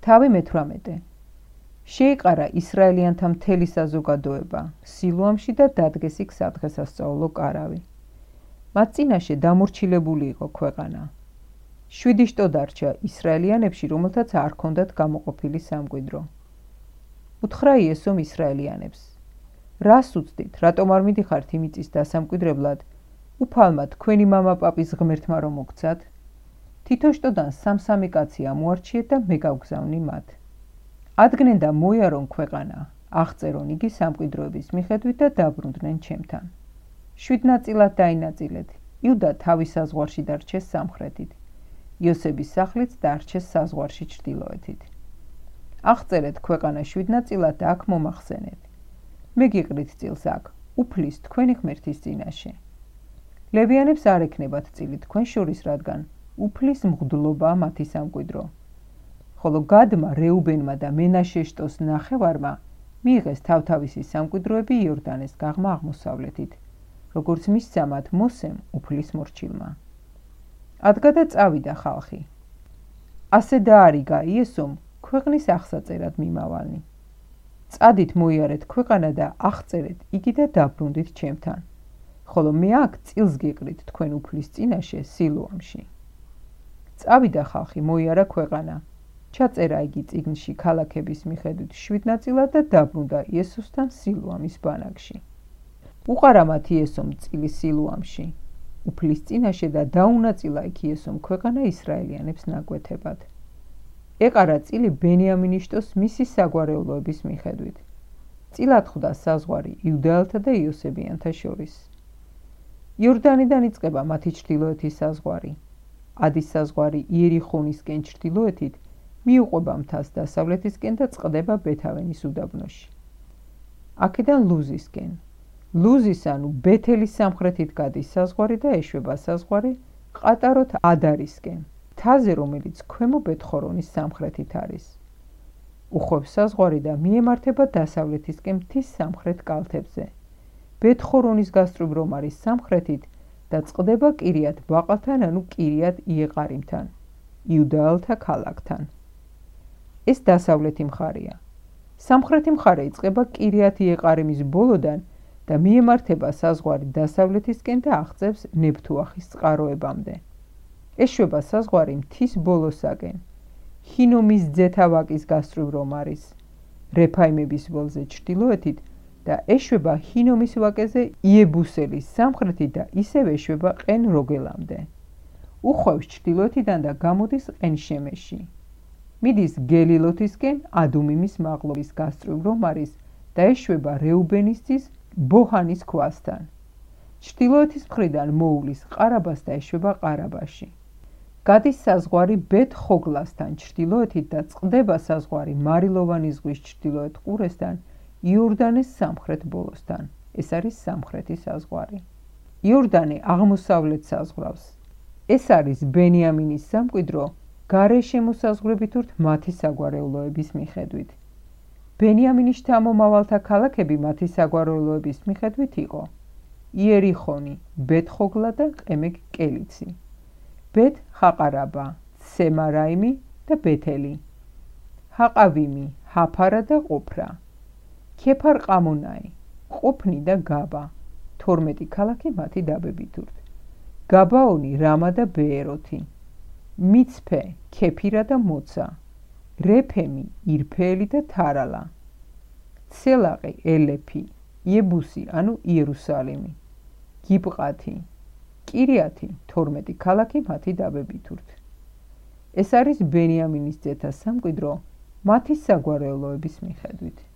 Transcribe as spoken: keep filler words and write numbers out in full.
თავი მეთვრამეტე. შეიყარა ისრაელიანთა მთელი საზოგადოება სილუამში და დადგეს იქ სადღესასწაულო კარავი. მათ წინაშე დამორჩილებული იყო ქვეყანა. შვიდი შტო დარჩა ისრაელიანებში, რომელთაც არ ჰქონდათ გამოყოფილი სამკვიდრო. უთხრა იესომ ისრაელიანებს: რას უცდით, რატომ არ მიდიხართ იმიწის დასამკვიდრებლად, უფალმა თქვენი მამაპაპის ღმერთმა რომ მოგცათ? თითო შტოდან სამ-სამი კაცი ამოარჩიეთ და მე გავგზავნი მათ. ადგნენ და მოიარონ ქვეყანა, აღწერონ იგი სამკვიდროების მიხედვით და დაბრუნდნენ ჩემთან. შვიდ ნაწილად დაინაწილეთ, იუდა თავის საზღვარში დარჩეს სამხრეთით, იოსების სახლიც დარჩეს საზღვარში ჩრდილოეთით. აღწერეთ ქვეყანა შვიდ ნაწილად და აქ მომახსენეთ. მე გიყრით წილს აქ, უფლის თქვენი ღმერთის წინაშე. ლევიანებს არ ექნებათ წილი თქვენ შორის, რადგან უფლის მღვდლობაა მათი სამკვიდრო. ხოლო გადმა, რეუბენმა და მენაშე შტოს ნახევარმა მიიღეს თავთავისი სამკვიდროები იორდანეს გაღმა აღმოსავლეთით, როგორც მისცა მათ მოსემ უფლის მორჩილმა. ადგა და წავიდა ხალხი. ასე დაარიგა იესომ ქვეყნის აღსაწერად მიმავალნი. წადით მოიარეთ ქვეყანა და აღწერეთ იგი და დაბრუნდით ჩემთან, ხოლო მე აქ წილს გიყრით თქვენ უფლის წინაშე სილუამში. წავიდა ხალხი, მოიარა ქვეყანა, ჩაწერა იგი წიგნში ქალაქების მიხედვით შვიდ ნაწილად და დაბრუნდა იესოსთან სილუამის ბანაკში. უყარა მათ იესომ წილი სილუამში, უფლის წინაშე და დაუნაწილა იქ იესომ ქვეყანა ისრაელიანებს ნაკვეთებად. ეყარა წილი ბენიამინის შტოს მისი საგვარეულოების მიხედვით. წილად ხვდა საზღვარი იუდაელთა და იოსებიანთა შორის. იორდანიდან იწყება მათი ჩრდილოეთის საზღვარი. ადის საზღვარი იერიხონისკენ ჩრდილოეთით, მიუყვება მთას დასავლეთისკენ და წყდება ბეთავენის უდაბნოში. აქედან ლუზისკენ. ლუზის ანუ ბეთელის სამხრეთით გადის საზღვარი და ეშვება საზღვარი ყატაროთ ადარისკენ, მთაზე, რომელიც ქვემო ბეთხორონის სამხრეთით არის. უხვევს საზღვარი და მიემართება დასავლეთისკენ მთის სამხრეთ კალთებზე. ბეთხორონის გასწვრივ რომ არის სამხრეთით და წყდება კირიათ ბაყალთან ანუ კირიათ იეყარიმთან, იუდაელთა ქალაქთან. ეს დასავლეთი მხარეა. სამხრეთი მხარე იწყება კირიათ იეყარიმის ბოლოდან და მიემართება საზღვარი დასავლეთისკენ და აღწევს ნეფთუახის წყაროებამდე. ეშვება საზღვარი მთის ბოლოსაკენ, ჰინომის ძეთა ვაკის გასწვრივ რომ არის, რეფაიმების ველზე ჩრდილოეთით და ეშვება ჰინომის ვაკეზე იებუსელის სამხრეთით და ისევ ეშვება ყენ როგელამდე. უხვევს ჩრდილოეთიდან და გამოდის ყენ-შემეში. მიდის გელილოთისკენ ადუმიმის მაღლობის გასწვრივ რომ არის და ეშვება რეუბენისძის ბოჰანის ქვასთან. ჩრდილოეთის მხრიდან მოუვლის ყარაბას და ეშვება ყარაბაში. გადის საზღვარი ბეთ-ხოგლასთან ჩრდილოეთით და წყდება საზღვარი მარილოვანი ზღვის ჩრდილოეთ ყურესთან იორდანეს სამხრეთ ბოლოსთან. ეს არის სამხრეთი საზღვარი. იორდანე აღმოსავლეთ საზღვრავს. ეს არის ბენიამინის სამკვიდრო გარე შემოსაზღვრებით ურთ მათი საგვარეულოების მიხედვით. ბენიამინის შთამომავალთა ქალაქები მათი საგვარეულოების მიხედვით იყო: იერიხონი, ბეთ-ხოგლა და ყემეგ კელიცი, ბეთ-ხაყარაბა, სემარაიმი და ბეთელი, ჰაყავიმი, ჰაფარა და ყოფრა, ქეფარ-ყამონაი, ყოფნი და გაბა, თორმეტი ქალაქი მათი დაბებით ურთ. გაბაონი, რამა და ბეეროთი, მიცფე, ქეფირა და მოცა, რეფემი, ირფელი და თარალა, ცელაყი, ელეფი, იებუსი ანუ იერუსალიმი, გიბყათი, კირიათი, თორმეტი ქალაქი მათი დაბებით ურთ. ეს არის ბენიამინის ძეთა სამკვიდრო მათი საგვარეულოების მიხედვით.